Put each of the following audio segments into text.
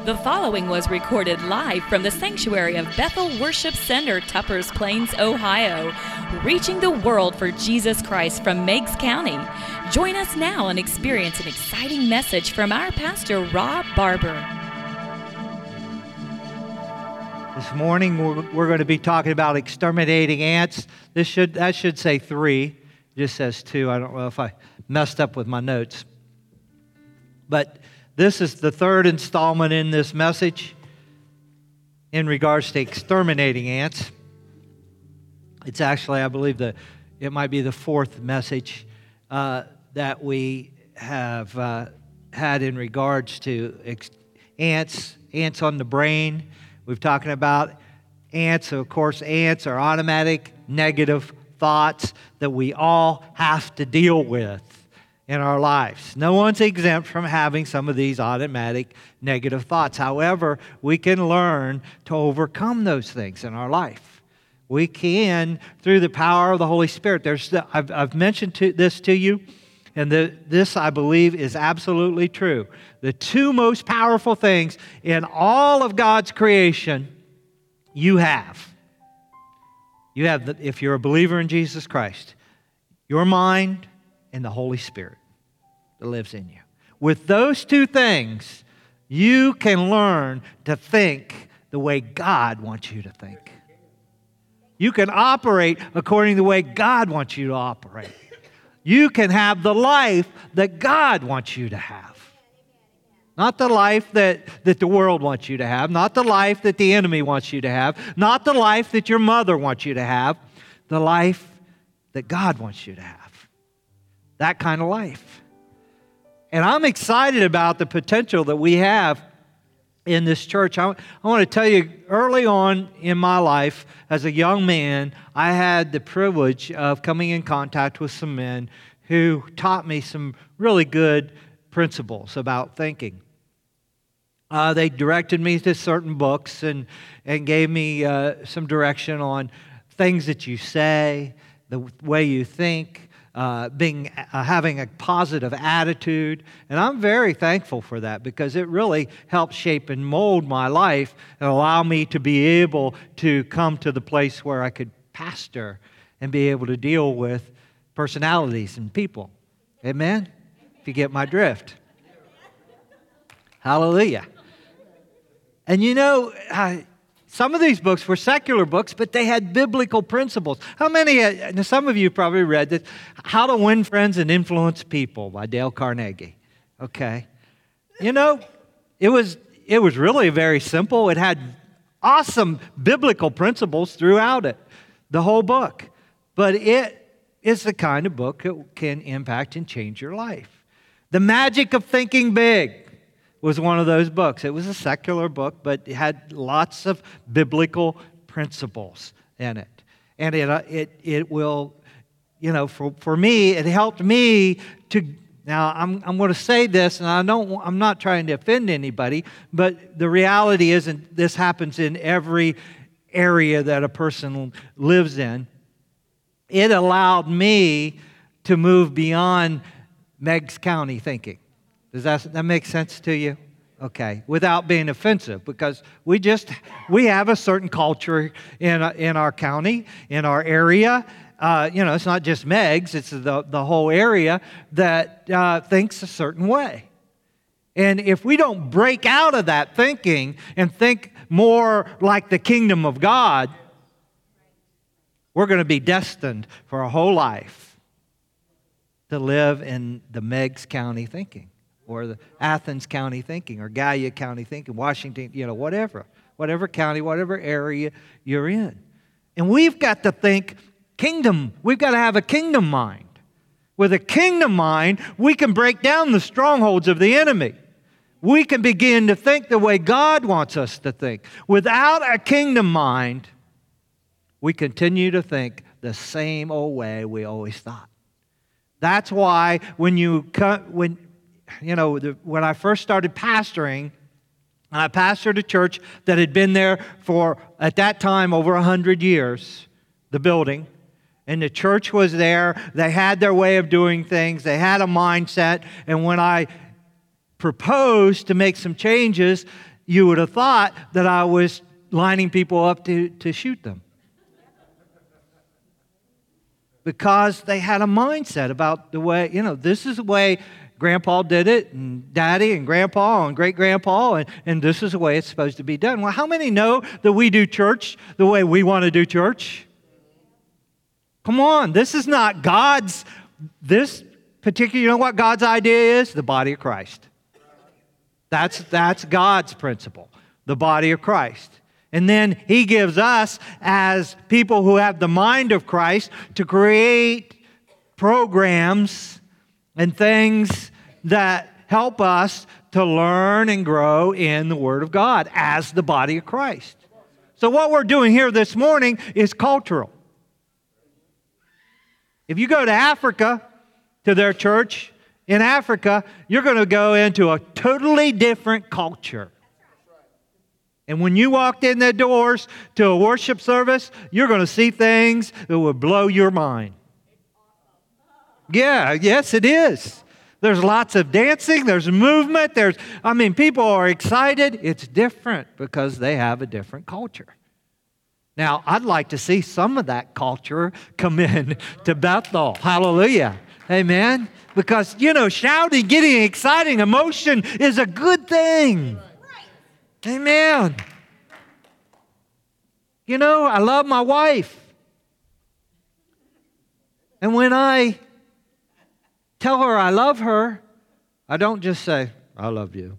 The following was recorded live from the sanctuary of Bethel Worship Center, Tuppers Plains, Ohio, reaching the world for Jesus Christ from Meigs County. Join us now and experience an exciting message from our pastor, Rob Barber. This morning we're going to be talking about exterminating ants. That should say 3. It just says 2. I don't know if I messed up with my notes. But this is the third installment in this message in regards to exterminating ants. It's actually, I believe, it might be the fourth message that we have had in regards to ants on the brain. We've talking about ants. Of course, ants are automatic negative thoughts that we all have to deal with in our lives. No one's exempt from having some of these automatic negative thoughts. However, we can learn to overcome those things in our life. We can through the power of the Holy Spirit. I've mentioned this to you, and this, I believe, is absolutely true. The two most powerful things in all of God's creation you have. If you're a believer in Jesus Christ, your mind and the Holy Spirit that lives in you. With those two things, you can learn to think the way God wants you to think. You can operate according to the way God wants you to operate. You can have the life that God wants you to have. Not the life that the world wants you to have. Not the life that the enemy wants you to have. Not the life that your mother wants you to have. The life that God wants you to have. That kind of life. And I'm excited about the potential that we have in this church. I want to tell you, early on in my life, as a young man, I had the privilege of coming in contact with some men who taught me some really good principles about thinking. They directed me to certain books and gave me some direction on things that you say, the way you think, having a positive attitude. And I'm very thankful for that because it really helped shape and mold my life and allow me to be able to come to the place where I could pastor and be able to deal with personalities and people. Amen? If you get my drift. Hallelujah. And you know, some of these books were secular books, but they had biblical principles. Some of you probably read this, How to Win Friends and Influence People by Dale Carnegie. Okay. You know, it was really very simple. It had awesome biblical principles throughout it, the whole book. But it is the kind of book that can impact and change your life. The Magic of Thinking Big was one of those books. It was a secular book, but it had lots of biblical principles in it. And it will, you know, for me, it helped me to. Now I'm going to say this, and I'm not trying to offend anybody, but the reality isn't this happens in every area that a person lives in. It allowed me to move beyond Meigs County thinking. Does that make sense to you? Okay, without being offensive, because we have a certain culture in our county, in our area. It's not just Meigs; it's the whole area that thinks a certain way. And if we don't break out of that thinking and think more like the kingdom of God, we're going to be destined for a whole life to live in the Meigs County thinking, or the Athens County thinking, or Gallia County thinking, Washington, whatever county, whatever area you're in. And we've got to think kingdom. We've got to have a kingdom mind. With a kingdom mind, we can break down the strongholds of the enemy. We can begin to think the way God wants us to think. Without a kingdom mind, we continue to think the same old way we always thought. That's why when I first started pastoring, I pastored a church that had been there for, at that time, over 100 years, the building. And the church was there. They had their way of doing things. They had a mindset. And when I proposed to make some changes, you would have thought that I was lining people up to shoot them. Because they had a mindset about the way, this is the way Grandpa did it, and Daddy and Grandpa and Great-Grandpa, and this is the way it's supposed to be done. Well, how many know that we do church the way we want to do church? Come on, this is not this particular, you know what God's idea is? The body of Christ. That's God's principle, the body of Christ. And then He gives us, as people who have the mind of Christ, to create programs and things that help us to learn and grow in the Word of God as the body of Christ. So what we're doing here this morning is cultural. If you go to Africa, to their church in Africa, you're going to go into a totally different culture. And when you walked in their doors to a worship service, you're going to see things that will blow your mind. Yeah, yes, it is. There's lots of dancing, there's movement, people are excited. It's different because they have a different culture. Now, I'd like to see some of that culture come in to Bethel. Hallelujah. Amen. Because, shouting, getting exciting, emotion is a good thing. Amen. I love my wife. And when I tell her I love her, I don't just say, I love you.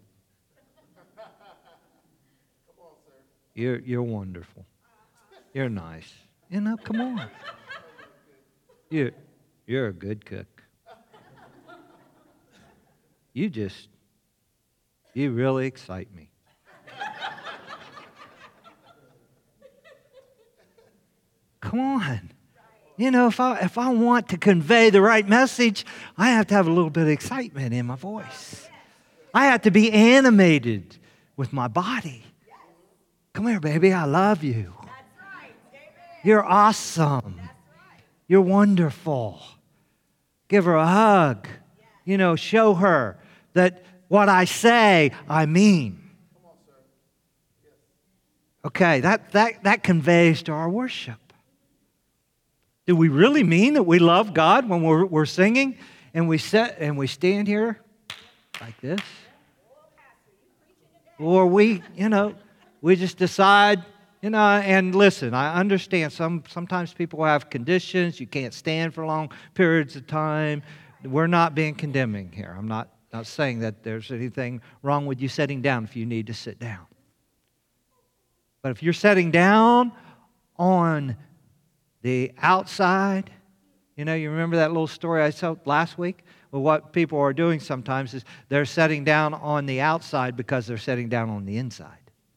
You're wonderful. You're nice. Come on. You're a good cook. You really excite me. Come on. If I want to convey the right message, I have to have a little bit of excitement in my voice. I have to be animated with my body. Come here, baby, I love you. You're awesome. You're wonderful. Give her a hug. Show her that what I say, I mean. Okay, that conveys to our worship. Do we really mean that we love God when we're singing and we stand here like this? Or we just decide, and listen, I understand sometimes people have conditions, you can't stand for long periods of time. We're not being condemning here. I'm not saying that there's anything wrong with you sitting down if you need to sit down. But if you're sitting down on the outside, you remember that little story I told last week? Well, what people are doing sometimes is they're sitting down on the outside because they're sitting down on the inside.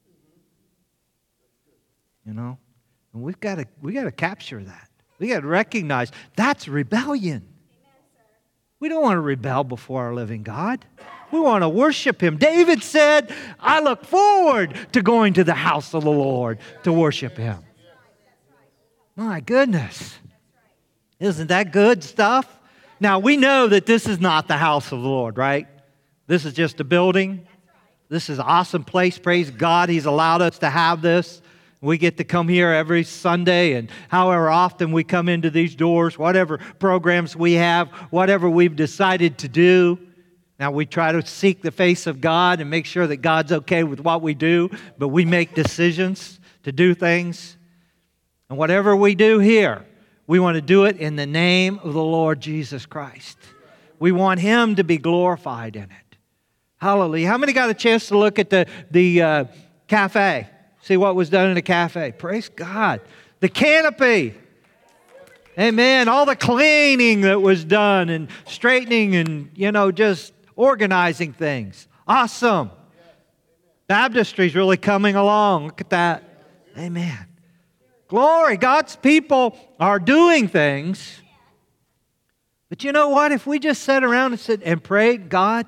And we got to capture that. We got to recognize that's rebellion. We don't want to rebel before our living God. We want to worship Him. David said, I look forward to going to the house of the Lord to worship Him. My goodness. Isn't that good stuff? Now, we know that this is not the house of the Lord, right? This is just a building. This is an awesome place. Praise God, He's allowed us to have this. We get to come here every Sunday, and however often we come into these doors, whatever programs we have, whatever we've decided to do. Now, we try to seek the face of God and make sure that God's okay with what we do, but we make decisions to do things. And whatever we do here, we want to do it in the name of the Lord Jesus Christ. We want Him to be glorified in it. Hallelujah. How many got a chance to look at the cafe? See what was done in the cafe? Praise God. The canopy. Amen. All the cleaning that was done and straightening and, just organizing things. Awesome. Baptistry's really coming along. Look at that. Amen. Glory. God's people are doing things. But you know what? If we just sat around and said and prayed, God,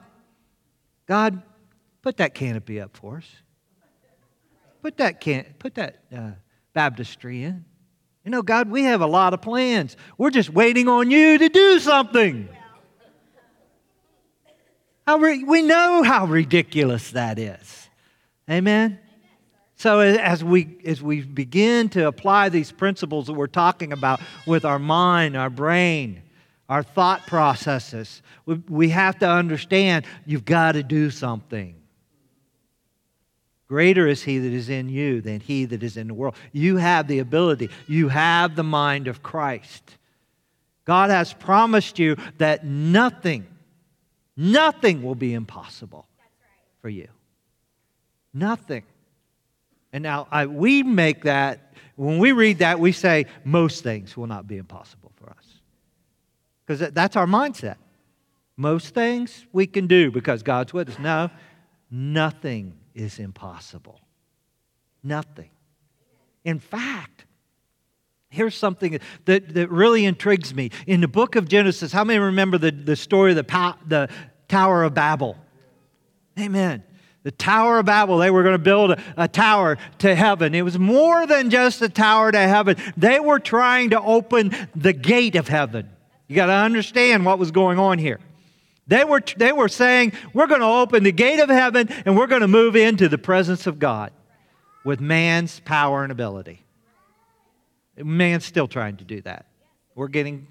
put that canopy up for us. Put that baptistry in. God, we have a lot of plans. We're just waiting on you to do something. We know how ridiculous that is. Amen? So as we begin to apply these principles that we're talking about with our mind, our brain, our thought processes, we have to understand you've got to do something. Greater is He that is in you than he that is in the world. You have the ability. You have the mind of Christ. God has promised you that nothing will be impossible for you. Nothing. And now we make that, when we read that, we say most things will not be impossible for us. Because that's our mindset. Most things we can do because God's with us. No, nothing is impossible. Nothing. In fact, here's something that really intrigues me. In the book of Genesis, how many remember the story of the Tower of Babel? Amen. The Tower of Babel, they were going to build a tower to heaven. It was more than just a tower to heaven. They were trying to open the gate of heaven. You got to understand what was going on here. They were saying, we're going to open the gate of heaven and we're going to move into the presence of God with man's power and ability. Man's still trying to do that. We're getting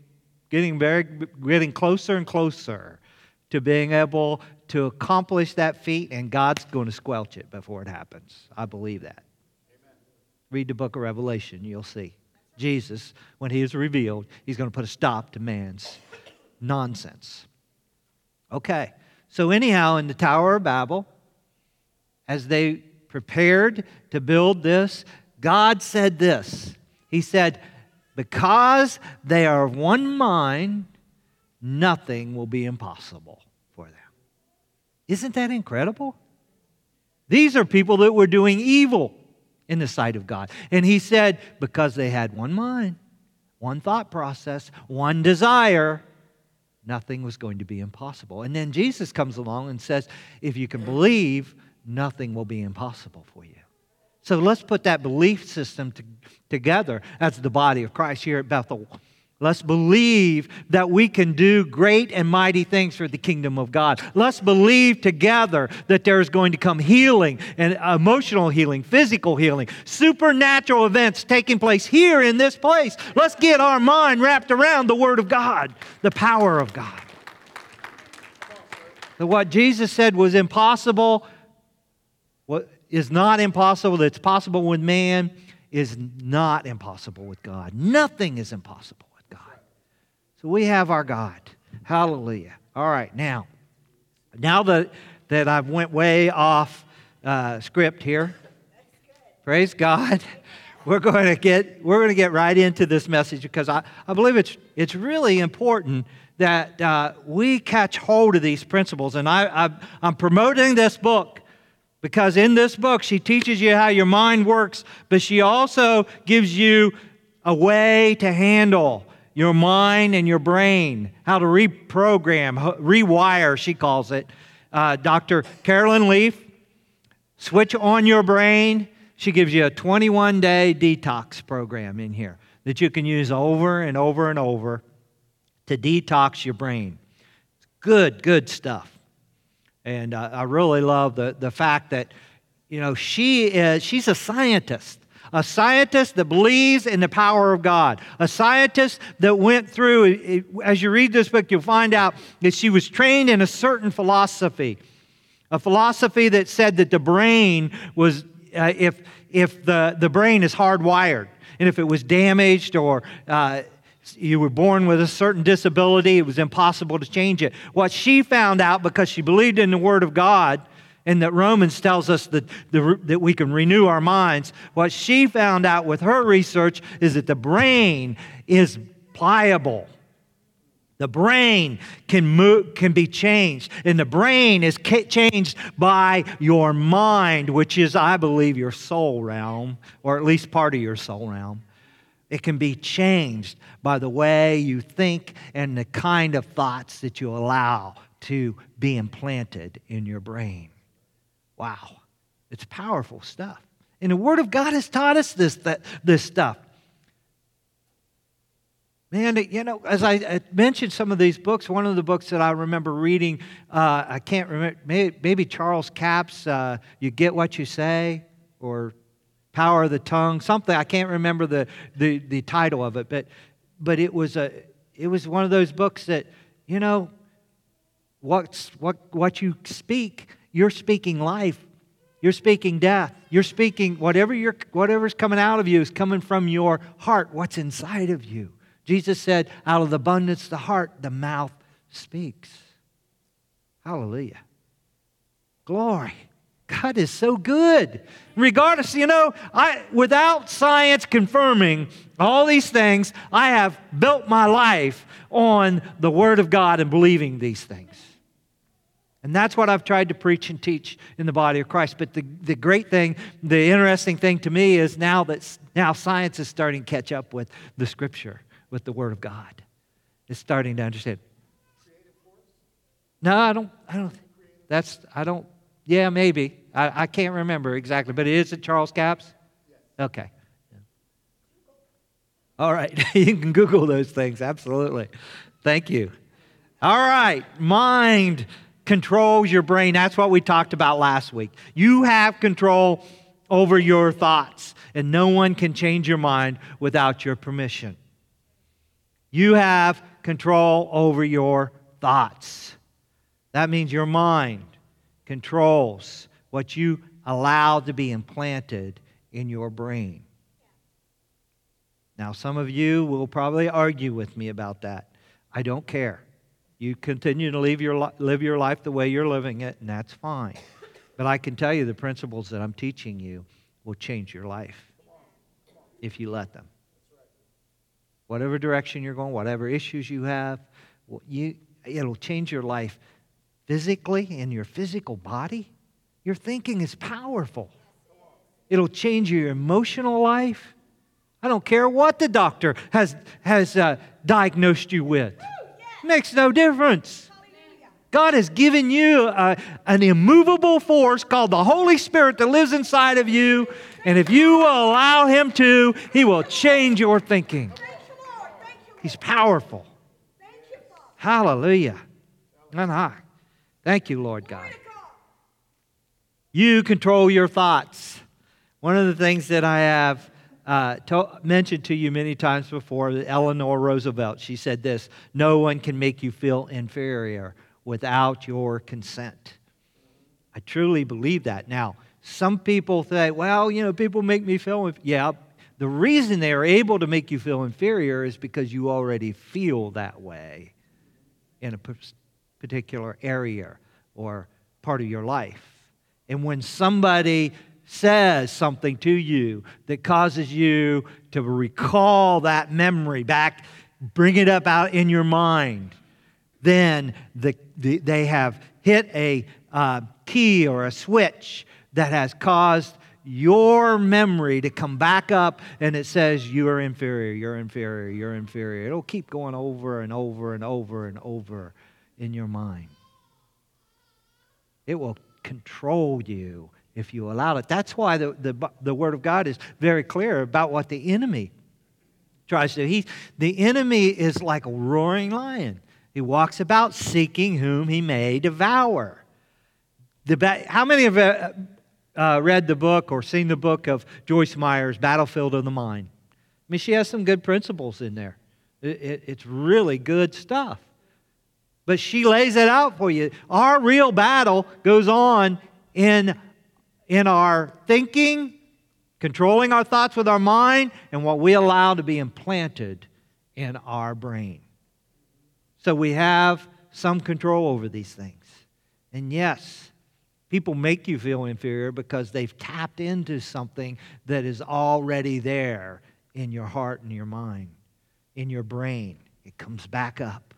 closer and closer to being able to accomplish that feat, and God's going to squelch it before it happens. I believe that. Amen. Read the book of Revelation, you'll see. Jesus, when He is revealed, He's going to put a stop to man's nonsense. Okay, so anyhow, in the Tower of Babel, as they prepared to build this, God said this. He said, because they are of one mind, nothing will be impossible for them. Isn't that incredible? These are people that were doing evil in the sight of God. And He said, because they had one mind, one thought process, one desire, nothing was going to be impossible. And then Jesus comes along and says, if you can believe, nothing will be impossible for you. So let's put that belief system together as the body of Christ here at Bethel. Let's believe that we can do great and mighty things for the kingdom of God. Let's believe together that there is going to come healing and emotional healing, physical healing, supernatural events taking place here in this place. Let's get our mind wrapped around the Word of God, the power of God. So what Jesus said was impossible, what is not impossible, that's possible with man, is not impossible with God. Nothing is impossible. So we have our God. Hallelujah. All right, now that I've went way off script here, praise God, we're going to get right into this message because I believe it's really important that we catch hold of these principles. And I'm promoting this book because in this book she teaches you how your mind works, but she also gives you a way to handle your mind and your brain, how to reprogram, rewire, she calls it. Dr. Carolyn Leaf, Switch On Your Brain. She gives you a 21-day detox program in here that you can use over and over and over to detox your brain. Good stuff. And I really love the fact that, she's a scientist. A scientist that believes in the power of God. A scientist that went through, as you read this book, you'll find out that she was trained in a certain philosophy. A philosophy that said that the brain was, if the brain is hardwired, and if it was damaged or you were born with a certain disability, it was impossible to change it. What she found out, because she believed in the Word of God, and that Romans tells us that we can renew our minds. What she found out with her research is that the brain is pliable. The brain can be changed. And the brain is changed by your mind, which is, I believe, your soul realm, or at least part of your soul realm. It can be changed by the way you think and the kind of thoughts that you allow to be implanted in your brain. Wow, it's powerful stuff. And the Word of God has taught us this stuff. Man, as I mentioned some of these books, one of the books that I remember reading, I can't remember, maybe Charles Capps, You Get What You Say, or Power of the Tongue, something. I can't remember the title of it, but it was one of those books that, what you speak, you're speaking life. You're speaking death. You're speaking whatever's coming out of you is coming from your heart, what's inside of you. Jesus said, out of the abundance of the heart, the mouth speaks. Hallelujah. Glory. God is so good. Regardless, without science confirming all these things, I have built my life on the Word of God and believing these things. And that's what I've tried to preach and teach in the body of Christ. But the great thing, the interesting thing to me is now science is starting to catch up with the Scripture, with the Word of God. It's starting to understand. No, I don't. Yeah, maybe. I can't remember exactly, but is it Charles Capps? Okay. All right, you can Google those things, absolutely. Thank you. All right, mind controls your brain. That's what we talked about last week. You have control over your thoughts, and no one can change your mind without your permission. You have control over your thoughts. That means your mind controls what you allow to be implanted in your brain. Now, some of you will probably argue with me about that. I don't care. You continue to live your life the way you're living it, and that's fine. But I can tell you the principles that I'm teaching you will change your life if you let them. Whatever direction you're going, whatever issues you have, it'll change your life physically in your physical body. Your thinking is powerful. It'll change your emotional life. I don't care what the doctor has diagnosed you with. It makes no difference. God has given you an immovable force called the Holy Spirit that lives inside of you. And if you will allow Him to, He will change your thinking. He's powerful. Hallelujah. Thank you, Lord God. You control your thoughts. One of the things that I have mentioned to you many times before, Eleanor Roosevelt, she said this: no one can make you feel inferior without your consent. I truly believe that. Now, some people say, well, people make me feel, yeah, the reason they are able to make you feel inferior is because you already feel that way in a particular area or part of your life. And when somebody says something to you that causes you to recall that memory back, bring it up out in your mind, then they have hit a key or a switch that has caused your memory to come back up, and it says you are inferior, you're inferior, you're inferior. It'll keep going over and over and over and over in your mind. It will control you if you allow it. That's why the Word of God is very clear about what the enemy tries to do. The enemy is like a roaring lion. He walks about seeking whom he may devour. How many have read the book or seen the book of Joyce Meyer's Battlefield of the Mind? I mean, she has some good principles in there. It's really good stuff. But she lays it out for you. Our real battle goes on in our thinking, controlling our thoughts with our mind, and what we allow to be implanted in our brain. So we have some control over these things. And yes, people make you feel inferior because they've tapped into something that is already there in your heart and your mind, in your brain. It comes back up.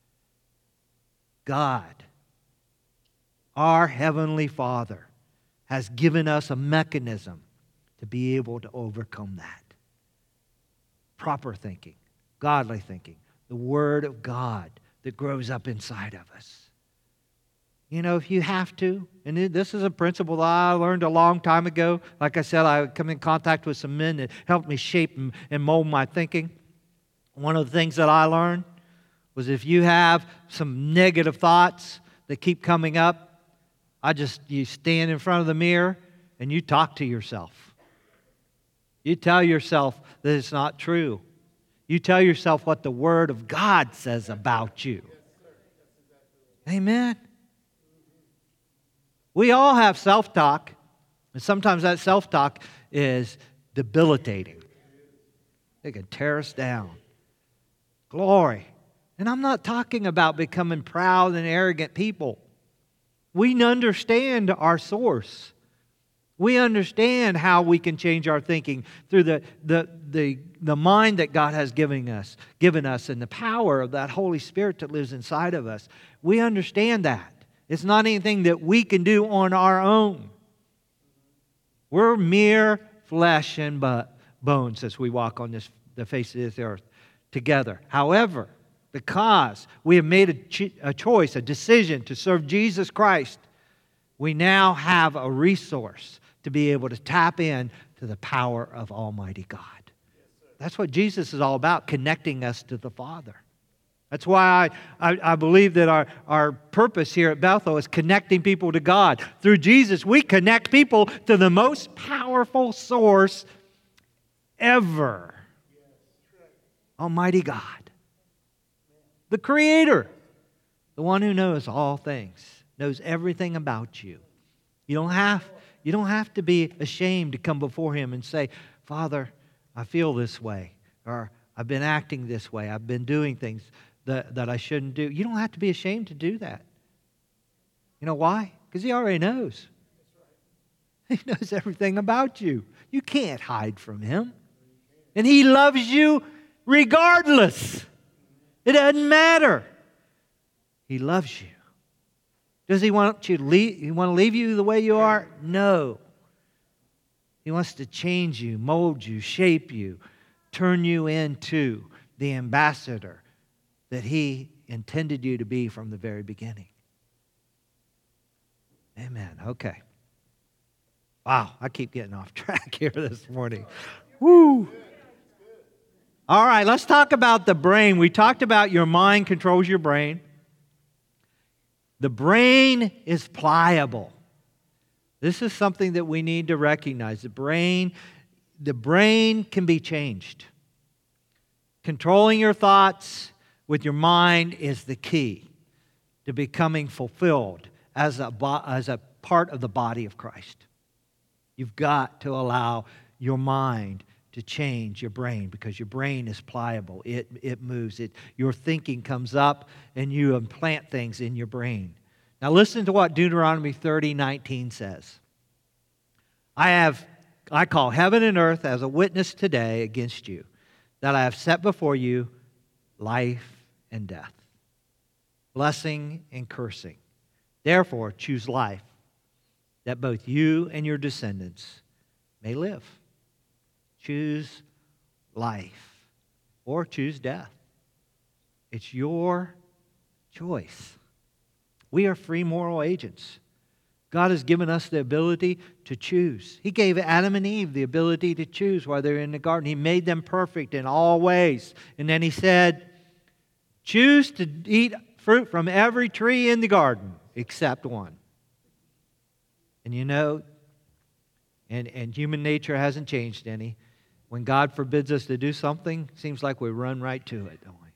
God, our Heavenly Father, has given us a mechanism to be able to overcome that. Proper thinking, godly thinking, the Word of God that grows up inside of us. If you have to, and this is a principle that I learned a long time ago. Like I said, I come in contact with some men that helped me shape and mold my thinking. One of the things that I learned was if you have some negative thoughts that keep coming up, you stand in front of the mirror and you talk to yourself. You tell yourself that it's not true. You tell yourself what the Word of God says about you. Amen. We all have self-talk, and sometimes that self-talk is debilitating. It can tear us down. Glory. And I'm not talking about becoming proud and arrogant people. We understand our source. We understand how we can change our thinking through the mind that God has given us and the power of that Holy Spirit that lives inside of us. We understand that. It's not anything that we can do on our own. We're mere flesh and bones as we walk on the face of this earth together. However, because we have made a choice, a decision to serve Jesus Christ, we now have a resource to be able to tap in to the power of Almighty God. That's what Jesus is all about, connecting us to the Father. That's why I believe that our purpose here at Bethel is connecting people to God. Through Jesus, we connect people to the most powerful source ever. Almighty God. The Creator. The one who knows all things. Knows everything about you. You don't have to be ashamed to come before Him and say, Father, I feel this way. Or I've been acting this way. I've been doing things that I shouldn't do. You don't have to be ashamed to do that. You know why? Because He already knows. He knows everything about you. You can't hide from Him. And He loves you regardless. It doesn't matter. He loves you. Does He want you to leave? He want to leave you the way you are? No. He wants to change you, mold you, shape you, turn you into the ambassador that He intended you to be from the very beginning. Amen. Okay. Wow, I keep getting off track here this morning. Woo! All right, let's talk about the brain. We talked about your mind controls your brain. The brain is pliable. This is something that we need to recognize. The brain can be changed. Controlling your thoughts with your mind is the key to becoming fulfilled as a part of the body of Christ. You've got to allow your mind to change your brain because your brain is pliable. It moves. Your thinking comes up and you implant things in your brain. Now listen to what Deuteronomy 30:19 says. I call heaven and earth as a witness today against you, that I have set before you life and death, blessing and cursing. Therefore, choose life, that both you and your descendants may live. Choose life or choose death. It's your choice. We are free moral agents. God has given us the ability to choose. He gave Adam and Eve the ability to choose while they're in the garden. He made them perfect in all ways. And then He said, choose to eat fruit from every tree in the garden except one. And you know, and human nature hasn't changed any. When God forbids us to do something, it seems like we run right to it, don't we?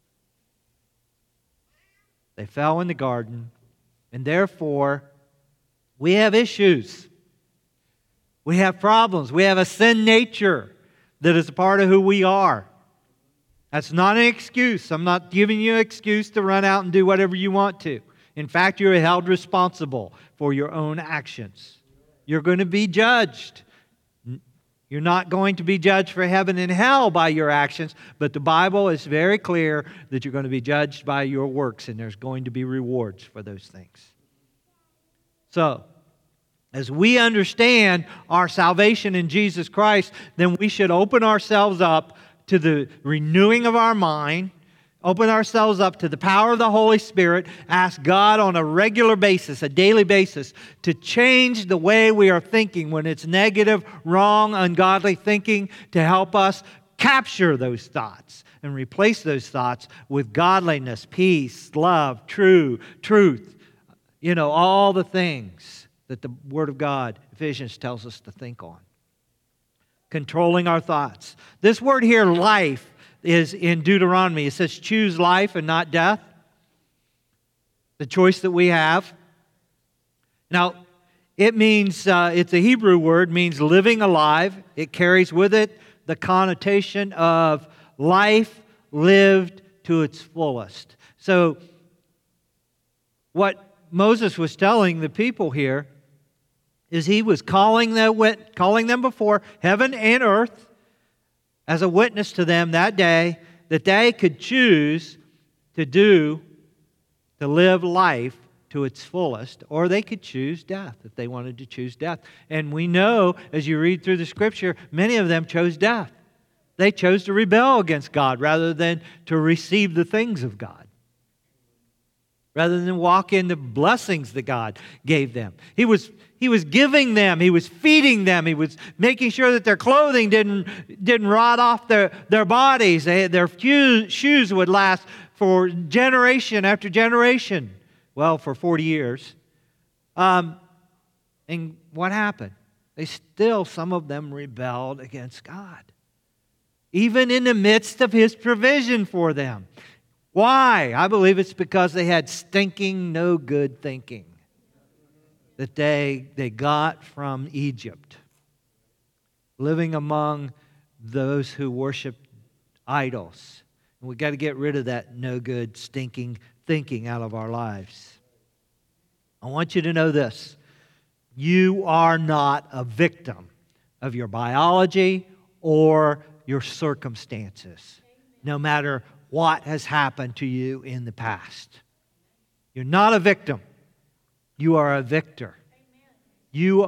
They fell in the garden, and therefore, we have issues. We have problems. We have a sin nature that is a part of who we are. That's not an excuse. I'm not giving you an excuse to run out and do whatever you want to. In fact, you're held responsible for your own actions. You're going to be judged. You're not going to be judged for heaven and hell by your actions, but the Bible is very clear that you're going to be judged by your works, and there's going to be rewards for those things. So, as we understand our salvation in Jesus Christ, then we should open ourselves up to the renewing of our mind, open ourselves up to the power of the Holy Spirit, ask God on a regular basis, a daily basis, to change the way we are thinking when it's negative, wrong, ungodly thinking, to help us capture those thoughts and replace those thoughts with godliness, peace, love, truth. All the things that the Word of God, Ephesians, tells us to think on. Controlling our thoughts. This word here, life, is in Deuteronomy. It says choose life and not death. The choice that we have. Now, it means, it's a Hebrew word, means living alive. It carries with it the connotation of life lived to its fullest. So, what Moses was telling the people here is he was calling them before heaven and earth as a witness to them that day that they could choose to live life to its fullest, or they could choose death if they wanted to choose death. And we know, as you read through the Scripture, many of them chose death. They chose to rebel against God rather than to receive the things of God, rather than walk in the blessings that God gave them. He was giving them, He was feeding them, He was making sure that their clothing didn't rot off their bodies. Their shoes would last for generation after generation. Well, for 40 years. And what happened? Some of them rebelled against God. Even in the midst of His provision for them. Why? I believe it's because they had stinking, no good thinking that they got from Egypt. Living among those who worshiped idols. And we've got to get rid of that no good, stinking thinking out of our lives. I want you to know this. You are not a victim of your biology or your circumstances, no matter what has happened to you in the past. You're not a victim. You are a victor. You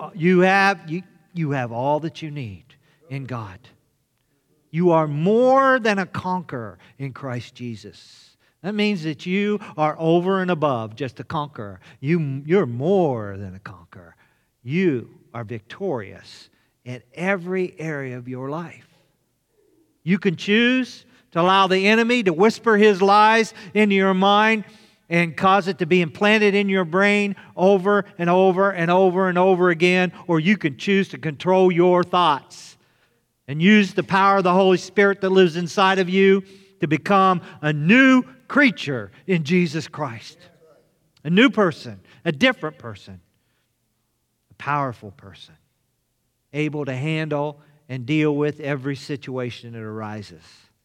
have all that you need in God. You are more than a conqueror in Christ Jesus. That means that you are over and above just a conqueror. You're more than a conqueror. You are victorious in every area of your life. You can choose to allow the enemy to whisper his lies into your mind and cause it to be implanted in your brain over and over and over and over again, or you can choose to control your thoughts and use the power of the Holy Spirit that lives inside of you to become a new creature in Jesus Christ. A new person, a different person, a powerful person, able to handle and deal with every situation that arises.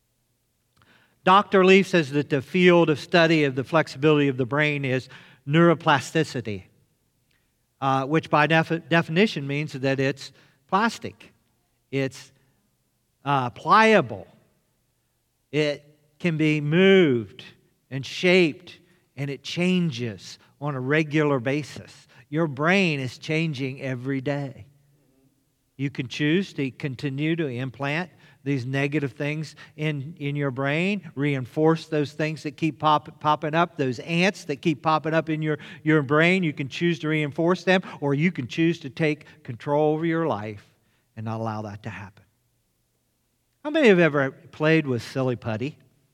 Dr. Leaf says that the field of study of the flexibility of the brain is neuroplasticity, which by definition means that it's plastic. It's pliable. It can be moved and shaped, and it changes on a regular basis. Your brain is changing every day. You can choose to continue to implant these negative things in your brain, reinforce those things that keep popping up, those ants that keep popping up in your brain. You can choose to reinforce them, or you can choose to take control over your life and not allow that to happen. How many have ever played with silly putty?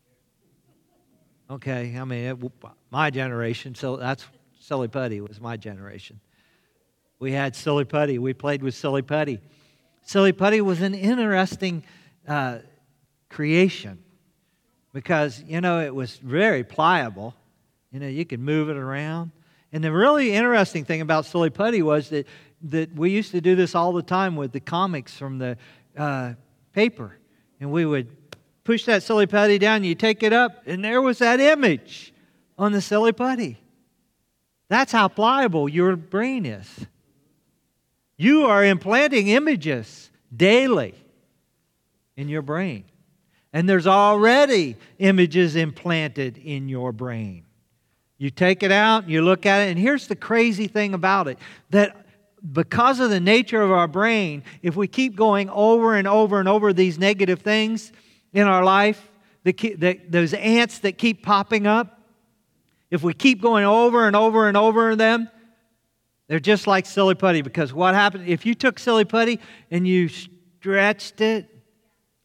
Okay, my generation, so that's silly putty was my generation. We had silly putty. We played with silly putty. Silly putty was an interesting creation because, it was very pliable. You could move it around. And the really interesting thing about silly putty was that we used to do this all the time with the comics from the paper. And we would push that silly putty down, you take it up, and there was that image on the silly putty. That's how pliable your brain is. You are implanting images daily in your brain. And there's already images implanted in your brain. You take it out, you look at it, and here's the crazy thing about it, that because of the nature of our brain, if we keep going over and over and over these negative things in our life, those ants that keep popping up, if we keep going over and over and over them, they're just like silly putty. Because what happens if you took silly putty and you stretched it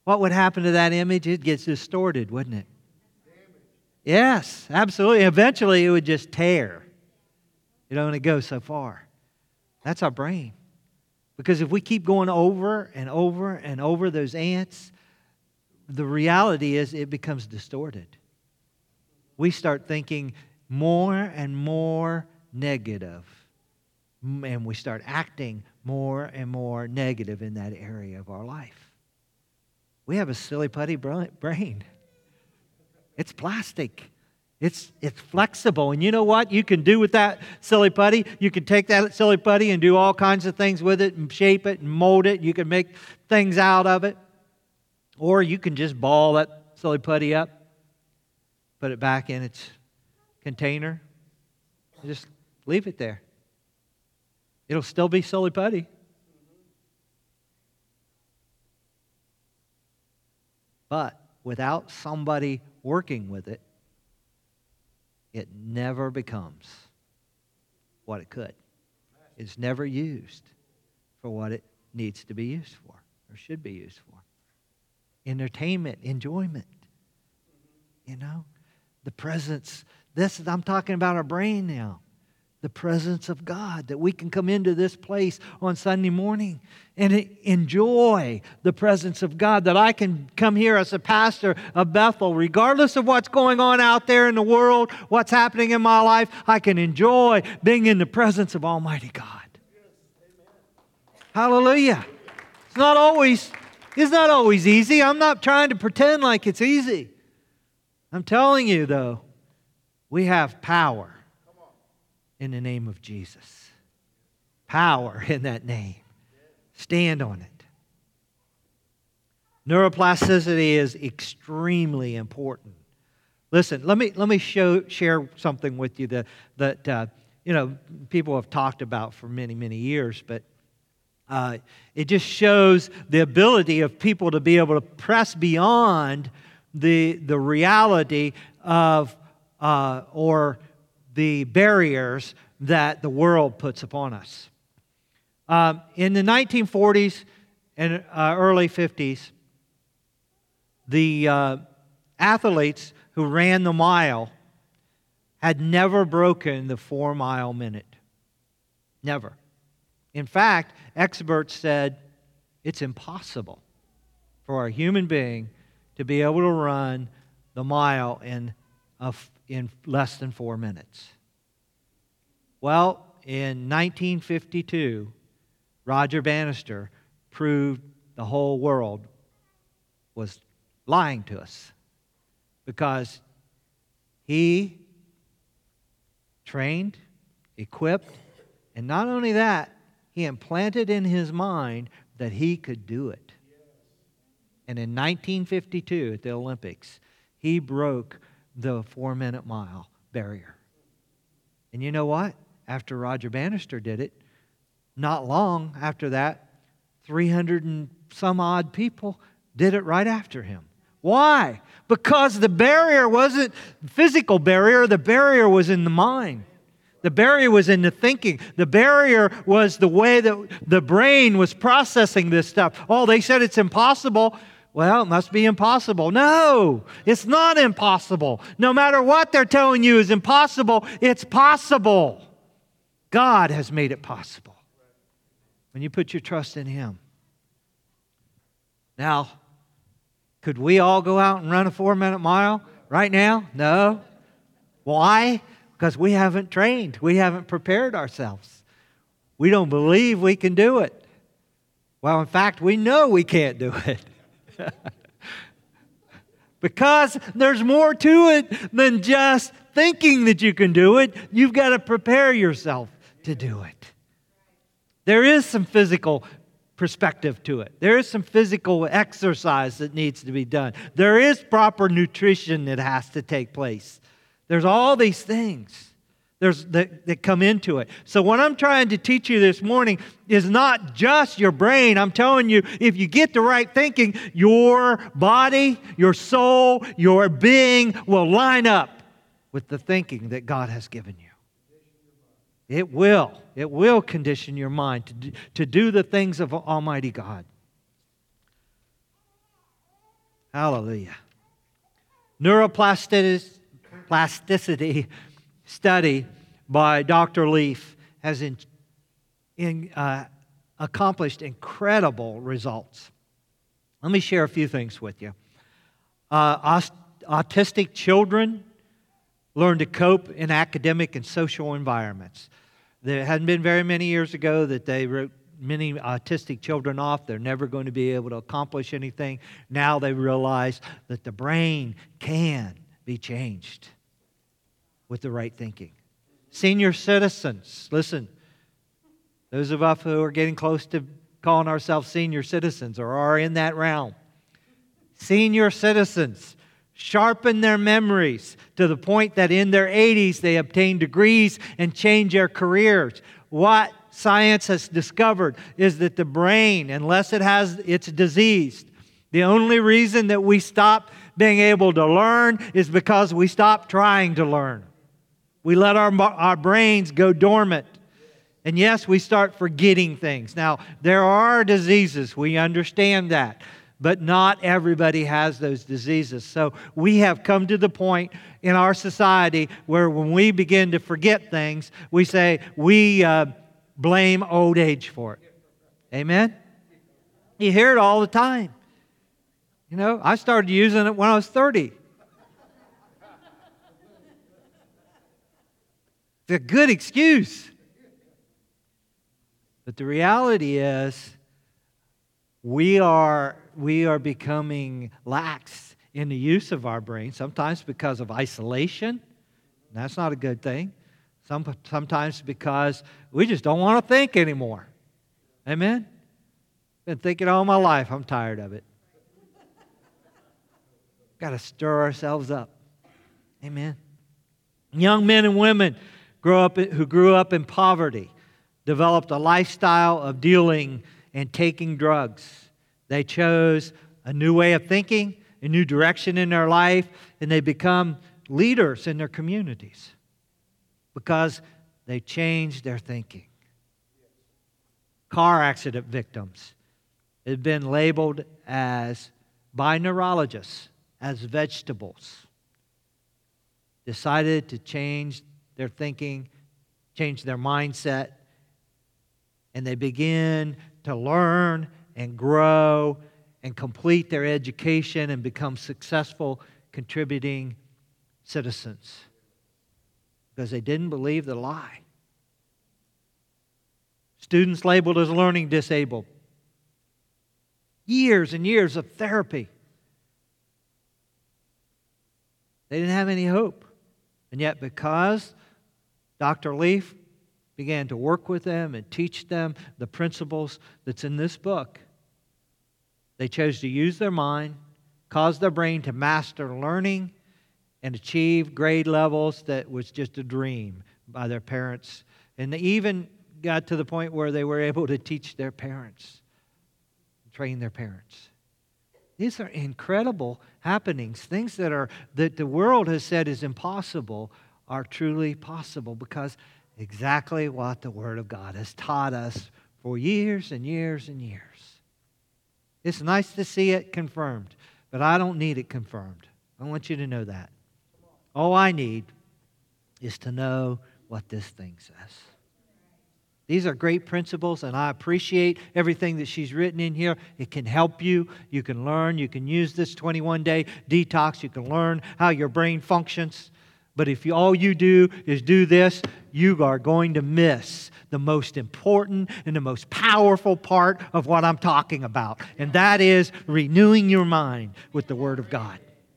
what would happen to that image? It gets distorted, wouldn't it? Yes, absolutely. Eventually, it would just tear. It only goes so far. That's our brain. Because if we keep going over and over and over those ants, the reality is it becomes distorted. We start thinking more and more negative. And we start acting more and more negative in that area of our life. We have a silly putty brain. It's plastic. It's flexible. And you know what you can do with that silly putty? You can take that silly putty and do all kinds of things with it and shape it and mold it. You can make things out of it. Or you can just ball that silly putty up, put it back in its container, and just leave it there. It'll still be silly putty. But without somebody working with it, it never becomes what it could. It's never used for what it needs to be used for or should be used for. Entertainment, enjoyment. You know, the presence. I'm talking about our brain now. The presence of God, that we can come into this place on Sunday morning and enjoy the presence of God, that I can come here as a pastor of Bethel, regardless of what's going on out there in the world, what's happening in my life, I can enjoy being in the presence of Almighty God. Hallelujah. It's not always easy. I'm not trying to pretend like it's easy. I'm telling you, though, we have power in the name of Jesus. Power in that name. Stand on it. Neuroplasticity is extremely important. Listen, let me share something with you that people have talked about for many, many years, but it just shows the ability of people to be able to press beyond the reality of or the barriers that the world puts upon us. In the 1940s and early 50s, the athletes who ran the mile had never broken the 4-mile minute. Never. In fact, experts said it's impossible for a human being to be able to run the mile in less than 4 minutes. Well, in 1952, Roger Bannister proved the whole world was lying to us because he trained, equipped, and not only that, he implanted in his mind that he could do it. And in 1952 at the Olympics, he broke the 4-minute mile barrier. And you know what? After Roger Bannister did it, not long after that, 300 and some odd people did it right after him. Why? Because the barrier wasn't a physical barrier, the barrier was in the mind. The barrier was in the thinking. The barrier was the way that the brain was processing this stuff. Oh, they said it's impossible. Well, it must be impossible. No, it's not impossible. No matter what they're telling you is impossible, it's possible. God has made it possible when you put your trust in Him. Now, could we all go out and run a 4-minute mile right now? No. Why? Because we haven't trained. We haven't prepared ourselves. We don't believe we can do it. Well, in fact, we know we can't do it. Because there's more to it than just thinking that you can do it. You've got to prepare yourself to do it. There is some physical perspective to it. There is some physical exercise that needs to be done. There is proper nutrition that has to take place. There's all these things that come into it. So what I'm trying to teach you this morning is not just your brain. I'm telling you, if you get the right thinking, your body, your soul, your being will line up with the thinking that God has given you. It will. It will condition your mind to do the things of Almighty God. Hallelujah. Neuroplasticity study by Dr. Leaf has accomplished incredible results. Let me share a few things with you. Autistic children learn to cope in academic and social environments. There hadn't been very many years ago that they wrote many autistic children off. They're never going to be able to accomplish anything. Now they realize that the brain can be changed with the right thinking. Senior citizens, listen, those of us who are getting close to calling ourselves senior citizens or are in that realm. Senior citizens sharpen their memories to the point that in their 80s they obtain degrees and change their careers. What science has discovered is that the brain, unless it's diseased, the only reason that we stop being able to learn is because we stop trying to learn. We let our brains go dormant. And yes, we start forgetting things. Now, there are diseases. We understand that. But not everybody has those diseases. So we have come to the point in our society where when we begin to forget things, we say we blame old age for it. Amen? You hear it all the time. You know, I started using it when I was 30. It's a good excuse. But the reality is, we are becoming lax in the use of our brain, sometimes because of isolation. That's not a good thing. Sometimes because we just don't want to think anymore. Amen? Been thinking all my life. I'm tired of it. Got to stir ourselves up. Amen? Young men and women who grew up in poverty developed a lifestyle of dealing and taking drugs. They chose a new way of thinking, a new direction in their life, and they become leaders in their communities because they changed their thinking. Car accident victims have been labeled by neurologists as vegetables. Decided to change their thinking, change their mindset, and they begin to learn and grow and complete their education and become successful contributing citizens because they didn't believe the lie. Students labeled as learning disabled. Years and years of therapy. They didn't have any hope. And yet because Dr. Leaf began to work with them and teach them the principles that's in this book, they chose to use their mind, cause their brain to master learning, and achieve grade levels that was just a dream by their parents. And they even got to the point where they were able to teach their parents, train their parents. These are incredible happenings. Things that the world has said is impossible are truly possible because exactly what the Word of God has taught us for years and years and years. It's nice to see it confirmed, but I don't need it confirmed. I want you to know that. All I need is to know what this thing says. These are great principles, and I appreciate everything that she's written in here. It can help you. You can learn. You can use this 21-day detox. You can learn how your brain functions. But if all you do is do this, you are going to miss the most important and the most powerful part of what I'm talking about. And that is renewing your mind with the Word of God.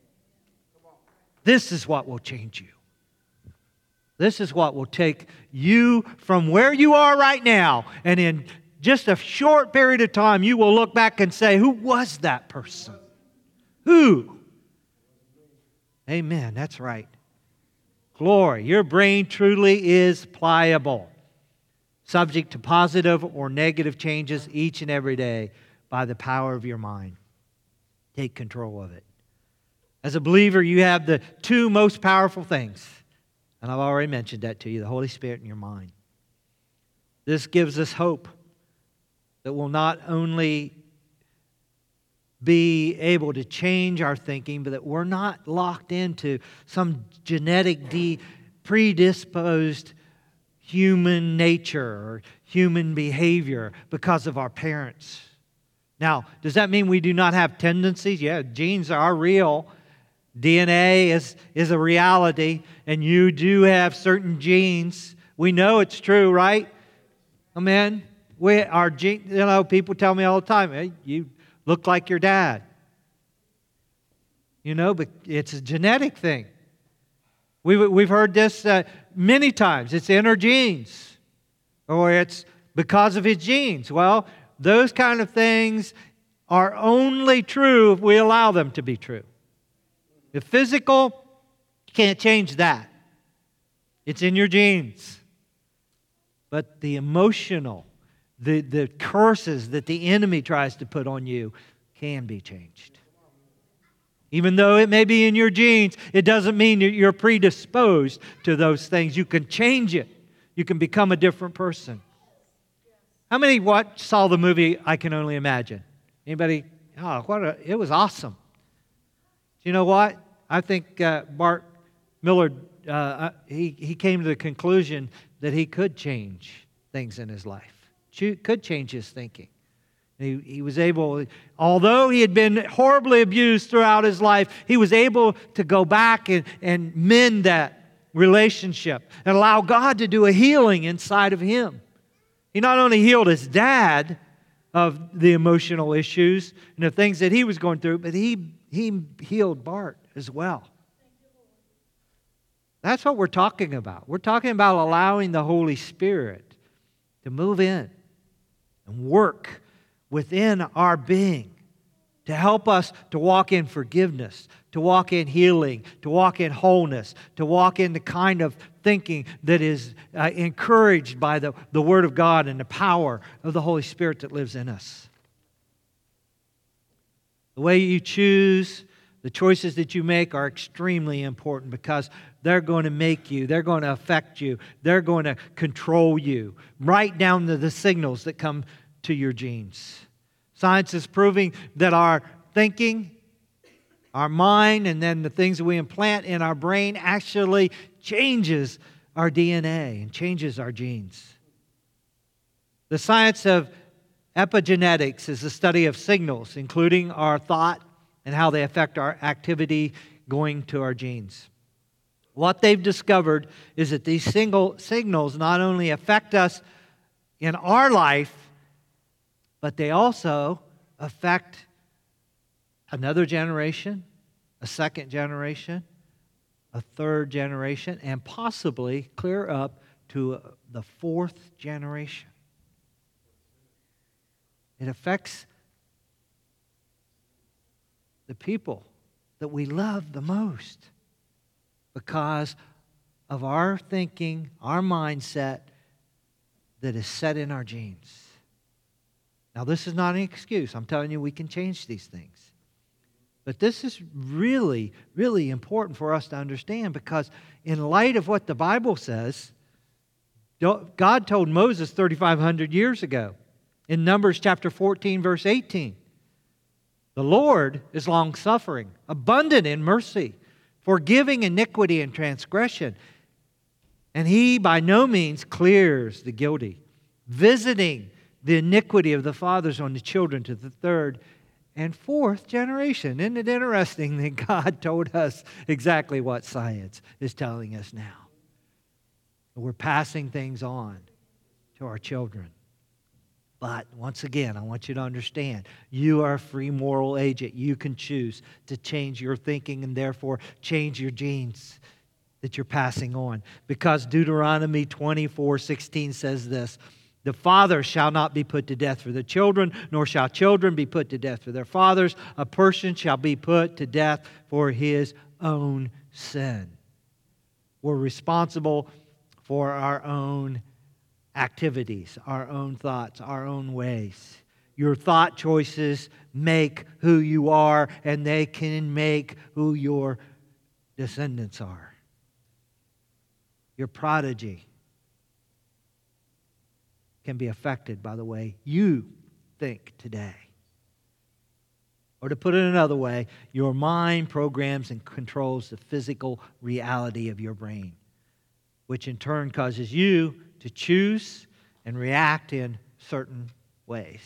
This is what will change you. This is what will take you from where you are right now, and in just a short period of time, you will look back and say, who was that person? Who? Amen, that's right. Glory. Your brain truly is pliable, subject to positive or negative changes each and every day by the power of your mind. Take control of it. As a believer, you have the two most powerful things. And I've already mentioned that to you, the Holy Spirit in your mind. This gives us hope that will not only be able to change our thinking, but that we're not locked into some genetic predisposed human nature or human behavior because of our parents. Now, does that mean we do not have tendencies? Yeah, genes are real. DNA is a reality, and you do have certain genes. We know it's true, right? Amen. People tell me all the time, hey, you look like your dad. But it's a genetic thing. We've heard this many times. It's in our genes, or it's because of his genes. Well, those kind of things are only true if we allow them to be true. The physical, you can't change that. It's in your genes. But the emotional, the curses that the enemy tries to put on you can be changed. Even though it may be in your genes, it doesn't mean you're predisposed to those things. You can change it. You can become a different person. How many saw the movie I Can Only Imagine? Anybody? It was awesome. You know what? I think Bart Millard, he came to the conclusion that he could change things in his life. Could change his thinking. He was able, although he had been horribly abused throughout his life, he was able to go back and mend that relationship and allow God to do a healing inside of him. He not only healed his dad of the emotional issues and the things that he was going through, but he healed Bart as well. That's what we're talking about. We're talking about allowing the Holy Spirit to move in and work within our being to help us to walk in forgiveness, to walk in healing, to walk in wholeness, to walk in the kind of thinking that is encouraged by the Word of God and the power of the Holy Spirit that lives in us. The way you choose, the choices that you make are extremely important because they're going to make you, they're going to affect you, they're going to control you, right down to the signals that come to your genes. Science is proving that our thinking, our mind, and then the things that we implant in our brain actually changes our DNA and changes our genes. The science of epigenetics is the study of signals, including our thought and how they affect our activity going to our genes. What they've discovered is that these signals not only affect us in our life, but they also affect another generation, a second generation, a third generation, and possibly clear up to the fourth generation. It affects the people that we love the most because of our thinking, our mindset that is set in our genes. Now, this is not an excuse. I'm telling you, we can change these things. But this is really, really important for us to understand because in light of what the Bible says, God told Moses 3,500 years ago in Numbers chapter 14, verse 18, the Lord is long-suffering, abundant in mercy, forgiving iniquity and transgression, and He by no means clears the guilty, visiting the iniquity of the fathers on the children to the third and fourth generation. Isn't it interesting that God told us exactly what science is telling us now? We're passing things on to our children. But once again, I want you to understand, you are a free moral agent. You can choose to change your thinking and therefore change your genes that you're passing on. Because Deuteronomy 24:16 says this, the father shall not be put to death for the children, nor shall children be put to death for their fathers. A person shall be put to death for his own sin. We're responsible for our own activities, our own thoughts, our own ways. Your thought choices make who you are, and they can make who your descendants are. Your prodigy can be affected by the way you think today. Or to put it another way, your mind programs and controls the physical reality of your brain, which in turn causes you to choose and react in certain ways.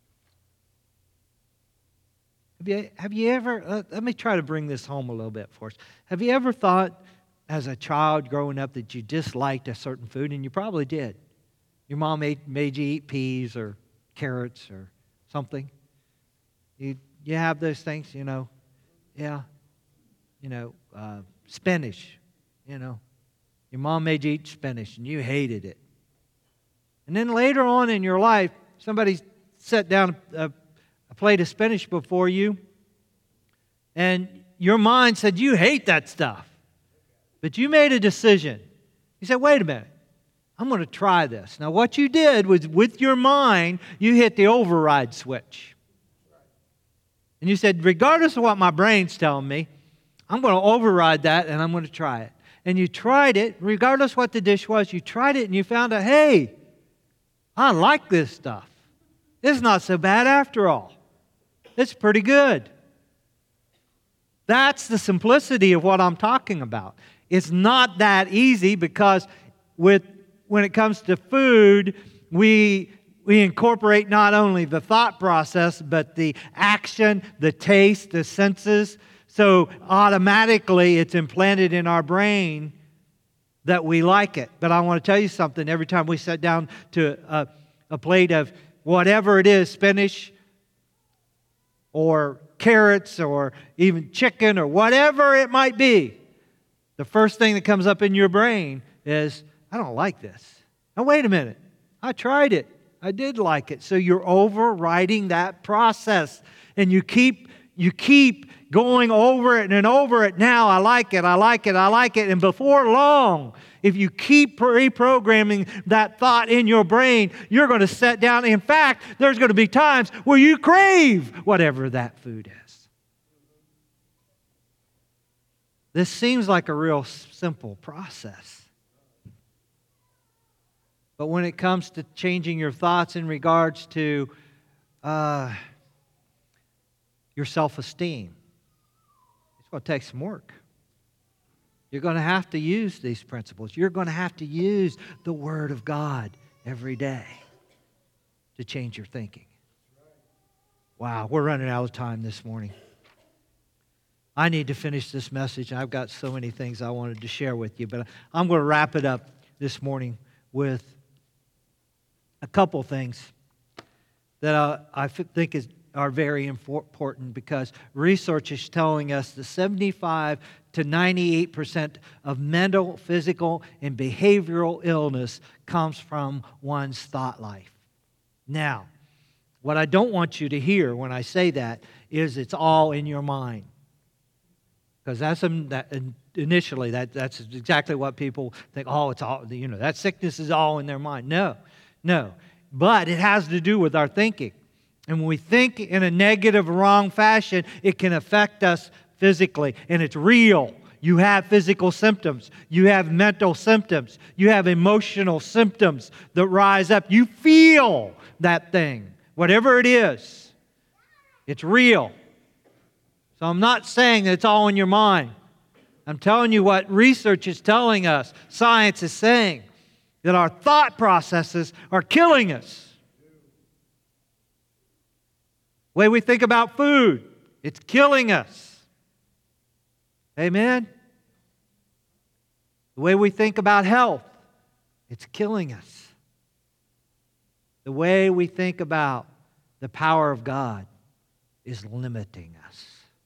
Have you ever, let me try to bring this home a little bit for us. Have you ever thought as a child growing up that you disliked a certain food? And you probably did. Your mom made you eat peas or carrots or something. You have those things, spinach, Your mom made you eat spinach and you hated it. And then later on in your life, somebody set down a plate of spinach before you, and your mind said, you hate that stuff. But you made a decision. You said, wait a minute, I'm going to try this. Now what you did was, with your mind, you hit the override switch. And you said, regardless of what my brain's telling me, I'm going to override that and I'm going to try it. And you tried it, regardless what the dish was, you tried it and you found out, hey, I like this stuff. It's not so bad after all. It's pretty good. That's the simplicity of what I'm talking about. It's not that easy because when it comes to food, we incorporate not only the thought process, but the action, the taste, the senses. So automatically it's implanted in our brain that we like it. But I want to tell you something. Every time we sit down to a plate of whatever it is, spinach or carrots or even chicken or whatever it might be, the first thing that comes up in your brain is, I don't like this. Now wait a minute. I tried it. I did like it. So you're overriding that process. And you keep going over it and over it. Now I like it, I like it, I like it. And before long, if you keep reprogramming that thought in your brain, you're going to sit down. In fact, there's going to be times where you crave whatever that food is. This seems like a real simple process. But when it comes to changing your thoughts in regards to your self-esteem, it's going to take some work. You're going to have to use these principles. You're going to have to use the Word of God every day to change your thinking. Wow, we're running out of time this morning. I need to finish this message. I've got so many things I wanted to share with you, but I'm going to wrap it up this morning with a couple things that I think are very important, because research is telling us that 75 to 98% of mental, physical, and behavioral illness comes from one's thought life. Now, what I don't want you to hear when I say that is it's all in your mind. Because that's exactly what people think. Oh, it's all, that sickness is all in their mind. No. But it has to do with our thinking. And when we think in a negative, wrong fashion, it can affect us physically. And it's real. You have physical symptoms. You have mental symptoms. You have emotional symptoms that rise up. You feel that thing. Whatever it is, it's real. So I'm not saying that it's all in your mind. I'm telling you what research is telling us. Science is saying that our thought processes are killing us. The way we think about food, it's killing us. Amen? The way we think about health, it's killing us. The way we think about the power of God is limiting us.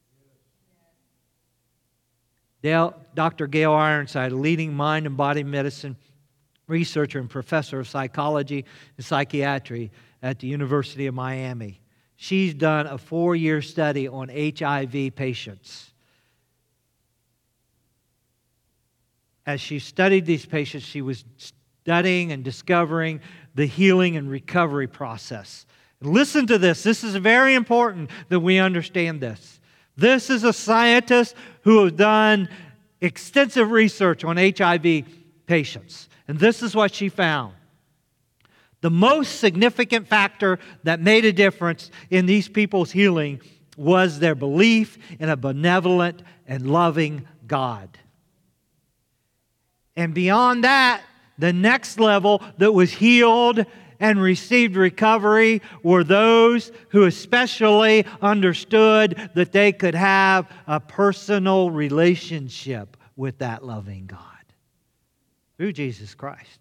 Dr. Gail Ironside, a leading mind and body medicine researcher and professor of psychology and psychiatry at the University of Miami. She's done a 4-year study on HIV patients. As she studied these patients, she was studying and discovering the healing and recovery process. And listen to this. This is very important that we understand this. This is a scientist who has done extensive research on HIV patients. And this is what she found. The most significant factor that made a difference in these people's healing was their belief in a benevolent and loving God. And beyond that, the next level that was healed and received recovery were those who especially understood that they could have a personal relationship with that loving God through Jesus Christ.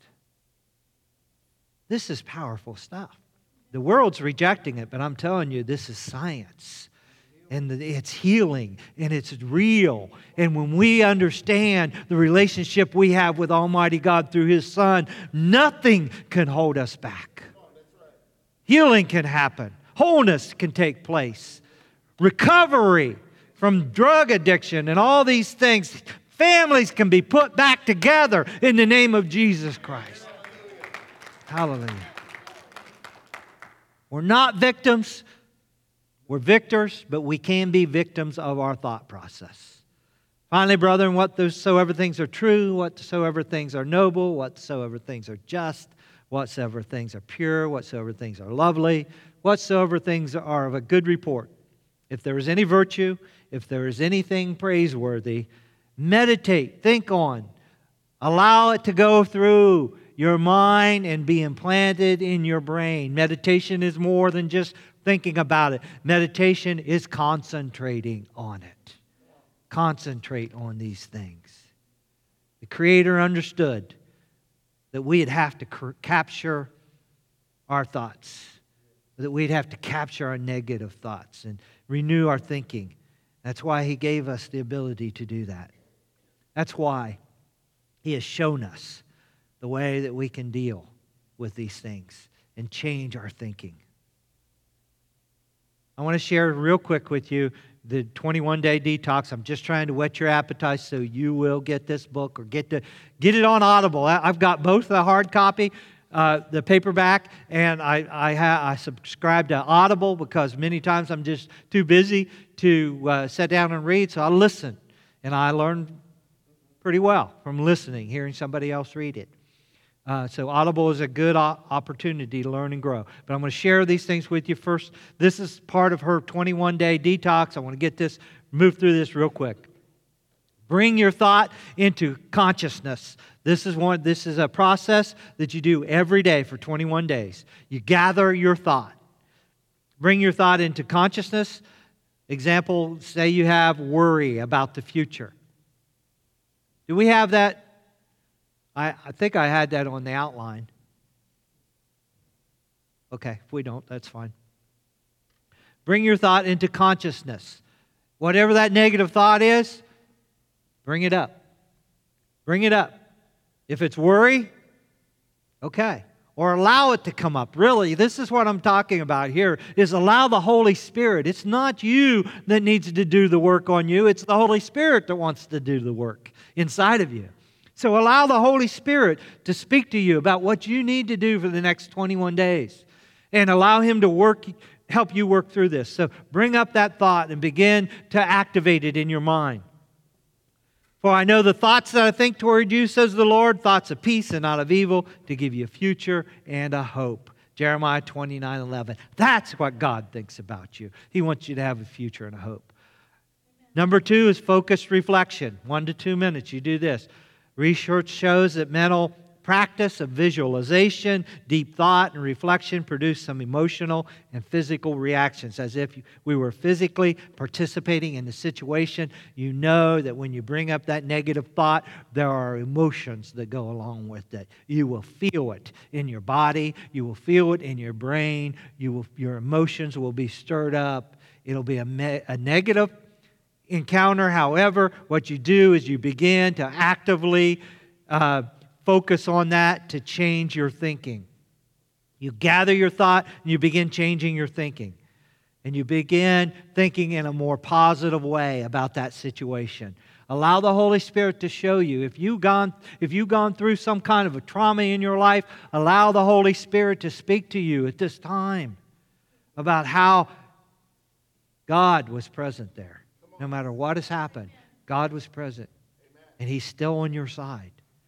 This is powerful stuff. The world's rejecting it, but I'm telling you, this is science. And it's healing, and it's real. And when we understand the relationship we have with Almighty God through His Son, nothing can hold us back. Healing can happen. Wholeness can take place. Recovery from drug addiction and all these things. Families can be put back together in the name of Jesus Christ. Hallelujah. We're not victims. We're victors, but we can be victims of our thought process. Finally, brethren, whatsoever things are true, whatsoever things are noble, whatsoever things are just, whatsoever things are pure, whatsoever things are lovely, whatsoever things are of a good report. If there is any virtue, if there is anything praiseworthy, meditate, think on, allow it to go through your mind and be implanted in your brain. Meditation is more than just thinking about it. Meditation is concentrating on it. Concentrate on these things. The Creator understood that we'd have to capture our thoughts, that we'd have to capture our negative thoughts and renew our thinking. That's why He gave us the ability to do that. That's why He has shown us the way that we can deal with these things and change our thinking. I want to share real quick with you the 21-day detox. I'm just trying to whet your appetite so you will get this book or get it on Audible. I've got both the hard copy, the paperback, and I subscribe to Audible because many times I'm just too busy to sit down and read, so I listen. And I learn pretty well from listening, hearing somebody else read it. So Audible is a good opportunity to learn and grow. But I'm going to share these things with you first. This is part of her 21-day detox. I want to move through this real quick. Bring your thought into consciousness. This is a process that you do every day for 21 days. You gather your thought. Bring your thought into consciousness. Example, say you have worry about the future. Do we have that? I think I had that on the outline. Okay, if we don't, that's fine. Bring your thought into consciousness. Whatever that negative thought is, bring it up. Bring it up. If it's worry, okay. Or allow it to come up. Really, this is what I'm talking about here, is allow the Holy Spirit. It's not you that needs to do the work on you. It's the Holy Spirit that wants to do the work inside of you. So allow the Holy Spirit to speak to you about what you need to do for the next 21 days. And allow Him to help you work through this. So bring up that thought and begin to activate it in your mind. For I know the thoughts that I think toward you, says the Lord, thoughts of peace and not of evil, to give you a future and a hope. Jeremiah 29:11. That's what God thinks about you. He wants you to have a future and a hope. Number 2 is focused reflection. 1 to 2 minutes. You do this. Research shows that mental practice of visualization, deep thought, and reflection produce some emotional and physical reactions, as if we were physically participating in the situation. You know that when you bring up that negative thought, there are emotions that go along with it. You will feel it in your body. You will feel it in your brain. Your emotions will be stirred up. It'll be a negative encounter. However, what you do is you begin to actively focus on that to change your thinking. You gather your thought and you begin changing your thinking. And you begin thinking in a more positive way about that situation. Allow the Holy Spirit to show you. If you've gone through some kind of a trauma in your life, allow the Holy Spirit to speak to you at this time about how God was present there. No matter what has happened, God was present. And He's still on your side.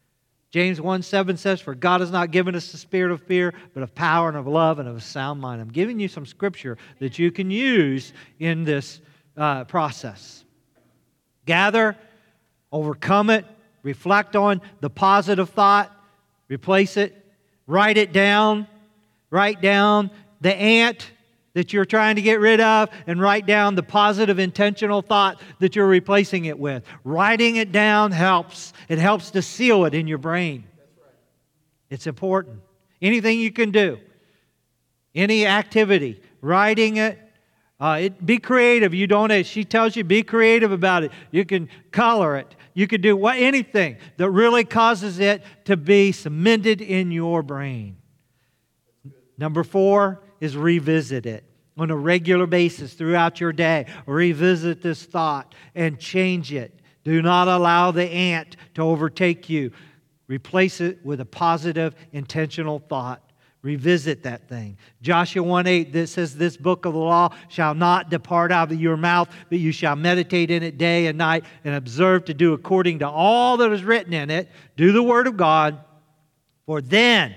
James 1:7 says, "For God has not given us the spirit of fear, but of power and of love and of a sound mind." I'm giving you some scripture that you can use in this process. Gather, overcome it, reflect on the positive thought, replace it, write it down, write down the ant that you're trying to get rid of, and write down the positive intentional thought that you're replacing it with. Writing it down helps. It helps to seal it in your brain. It's important. Anything you can do, any activity, writing it, be creative. You don't. She tells you, be creative about it. You can color it. You can do anything that really causes it to be cemented in your brain. Number 4 is revisit it on a regular basis throughout your day. Revisit this thought and change it. Do not allow the ant to overtake you. Replace it with a positive, intentional thought. Revisit that thing. Joshua 1:8 that says, "This book of the law shall not depart out of your mouth, but you shall meditate in it day and night and observe to do according to all that is written in it." Do the Word of God. For then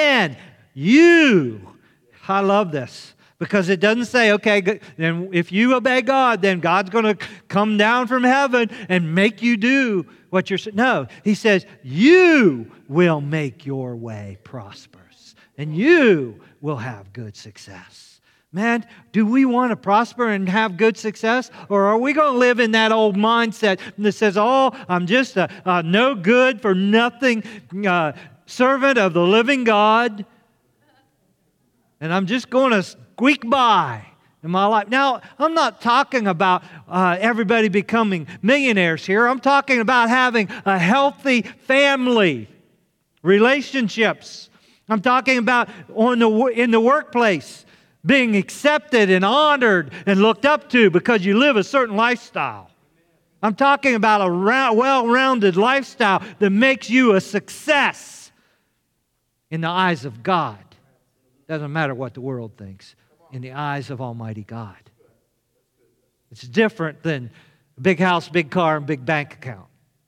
you, I love this, because it doesn't say, okay, then if you obey God, then God's going to come down from heaven and make you do what you're saying. No, He says, you will make your way prosperous. And you will have good success. Man, do we want to prosper and have good success? Or are we going to live in that old mindset that says, oh, I'm just a no good for nothing servant of the living God, and I'm just going to squeak by in my life? Now, I'm not talking about everybody becoming millionaires here. I'm talking about having a healthy family, relationships. I'm talking about in the workplace, being accepted and honored and looked up to because you live a certain lifestyle. I'm talking about a well-rounded lifestyle that makes you a success in the eyes of God. Doesn't matter what the world thinks. In the eyes of Almighty God. It's different than a big house, big car, and big bank account.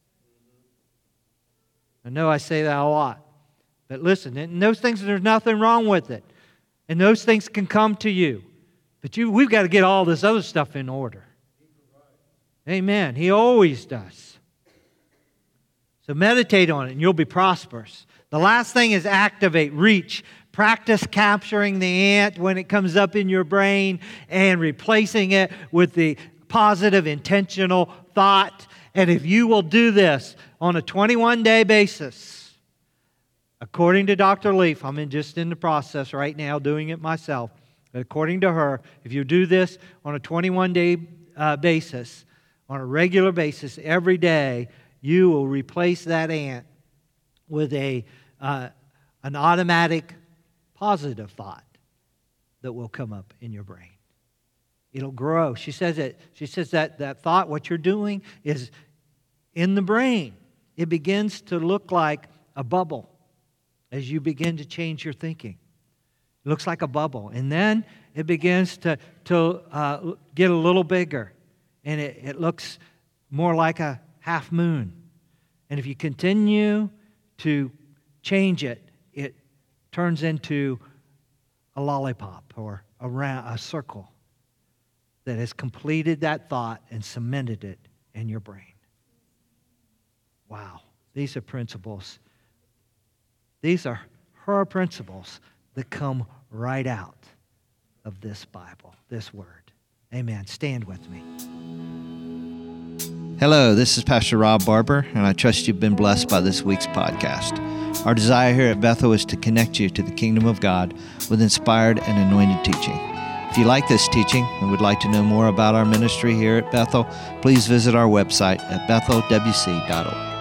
I know I say that a lot. But listen, in those things, there's nothing wrong with it. And those things can come to you. But we've got to get all this other stuff in order. Amen. He always does. So meditate on it and you'll be prosperous. The last thing is activate, reach. Practice capturing the ant when it comes up in your brain and replacing it with the positive, intentional thought. And if you will do this on a 21-day basis, according to Dr. Leaf, I'm just in the process right now doing it myself, but according to her, if you do this on a 21-day basis, on a regular basis, every day, you will replace that ant with an automatic positive thought that will come up in your brain. It'll grow. She says that thought, what you're doing, is in the brain. It begins to look like a bubble as you begin to change your thinking. It looks like a bubble. And then it begins to get a little bigger. And it looks more like a half moon. And if you continue to change it, it turns into a lollipop or a circle that has completed that thought and cemented it in your brain. Wow. These are principles. These are her principles that come right out of this Bible, this Word. Amen. Stand with me. Hello, this is Pastor Rob Barber, and I trust you've been blessed by this week's podcast. Our desire here at Bethel is to connect you to the kingdom of God with inspired and anointed teaching. If you like this teaching and would like to know more about our ministry here at Bethel, please visit our website at bethelwc.org.